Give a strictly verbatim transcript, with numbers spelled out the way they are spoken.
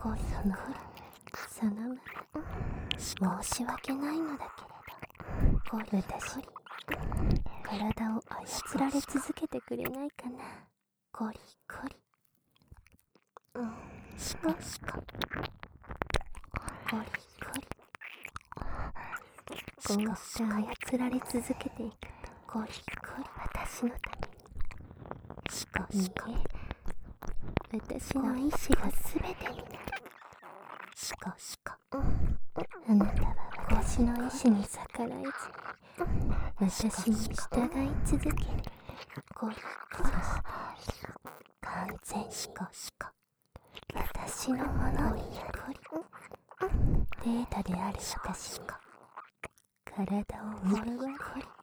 こりそのそのま申し訳ないのだけれど、こり私体を操られ続けてくれないかな。コリコリ、うん、シコシコ、コリコリ、こうして操られ続けていくと、コリコリ、私のためにシコシコ、私の意志がすべてになる。シコシコ、あなたは私の意志に逆らえず、私に従い続ける。コリコリ、完全にシコシコ、私のものになる。データである私が体を奪われる。